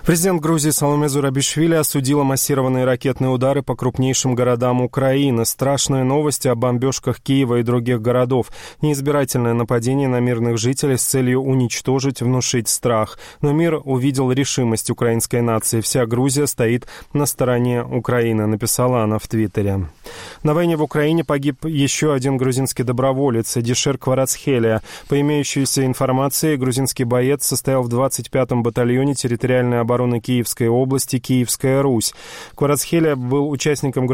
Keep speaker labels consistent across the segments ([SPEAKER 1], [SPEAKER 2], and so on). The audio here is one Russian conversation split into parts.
[SPEAKER 1] Президент Грузии Саломе Зурабишвили осудила массированные ракетные удары по крупнейшим городам Украины. Страшные новости о бомбежках Киева и других городов. Неизбирательное нападение на мирных жителей с целью уничтожить, внушить страх. Но мир увидел решимость украинской нации. Вся Грузия стоит на стороне Украины, написала она в Твиттере. На войне в Украине погиб еще один грузинский доброволец, Эдишер Кварацхелия. По имеющейся информации, грузинский боец состоял в 25-м батальоне территориальной обороны Киевской области «Киевская Русь». Кварацхелия был участником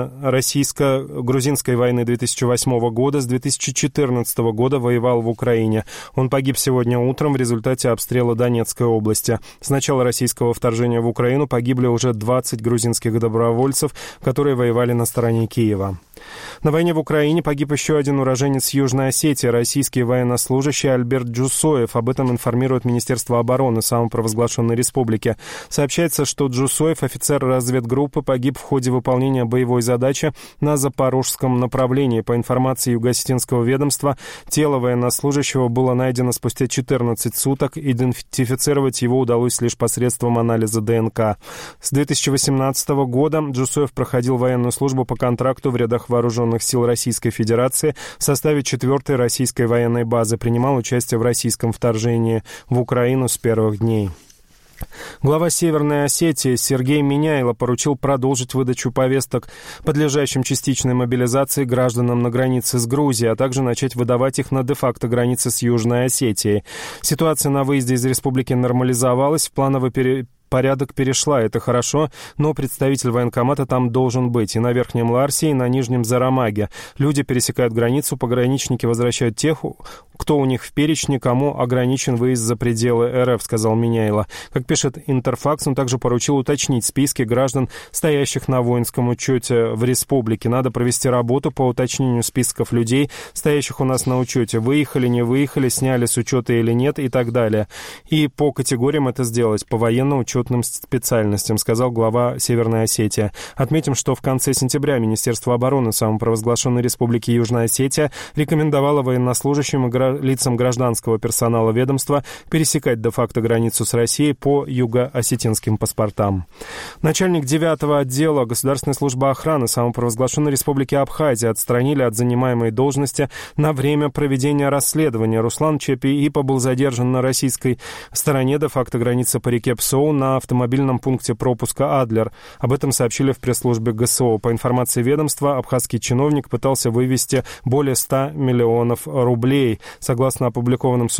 [SPEAKER 1] грузинской войны 2008 года. С 2014 года воевал в Украине. Он погиб сегодня утром в результате обстрела Донецкой области. С начала российского вторжения в Украину погибли уже 20 грузинских добровольцев, которые воевали на стороне Киева. На войне в Украине погиб еще один уроженец Южной Осетии, российский военнослужащий Альберт Джусоев. Об этом информирует Министерство обороны самопровозглашенной республики. Сообщается, что Джусоев, офицер разведгруппы, погиб в ходе выполнения боевой задачи на запорожском направлении. По информации Юго-Осетинского ведомства, тело военнослужащего было найдено спустя 14 суток. Идентифицировать его удалось лишь посредством анализа ДНК. С 2018 года Джусоев проходил военную службу по контракту в рядах Вооруженных сил Российской Федерации в составе 4-й российской военной базы. Принимал участие в российском вторжении в Украину с первых дней. Глава Северной Осетии Сергей Миняйло поручил продолжить выдачу повесток, подлежащим частичной мобилизации гражданам на границе с Грузией, а также начать выдавать их на де-факто границе с Южной Осетией. Ситуация на выезде из республики нормализовалась, в плановый порядок перешла, это хорошо, но представитель военкомата там должен быть и на Верхнем Ларсе, и на Нижнем Зарамаге. Люди пересекают границу, пограничники возвращают тех, кто у них в перечне, кому ограничен выезд за пределы РФ, сказал Миняйло. Как пишет Интерфакс, он также поручил уточнить списки граждан, стоящих на воинском учете в республике. Надо провести работу по уточнению списков людей, стоящих у нас на учете. Выехали, не выехали, сняли с учета или нет и так далее. И по категориям это сделать, по военно-учетным специальностям, сказал глава Северной Осетии. Отметим, что в конце сентября Министерство обороны самопровозглашенной республики Южная Осетия рекомендовало военнослужащим и лицам гражданского персонала ведомства пересекать де-факто границу с Россией по юго-осетинским паспортам. Начальник 9-го отдела Государственной службы охраны самопровозглашенной республики Абхазия отстранили от занимаемой должности на время проведения расследования. Руслан Чепи-Ипа был задержан на российской стороне де-факто границы по реке Псоу на автомобильном пункте пропуска Адлер. Об этом сообщили в пресс-службе ГСО. По информации ведомства, абхазский чиновник пытался вывести более 100 миллионов рублей. Согласно опубликованным